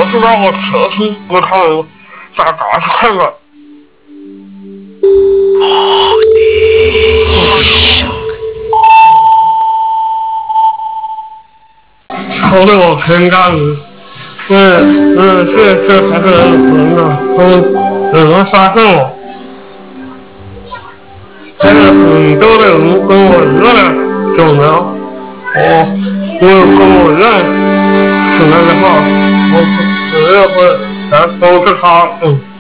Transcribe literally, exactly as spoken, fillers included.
不知道我前期不太咋打开了。后来我评价是，是是是是还是人的，嗯，有人发现我，现在很多的人跟我一样的诊疗，我我跟我一样诊疗的话，我我也会来通知他，嗯。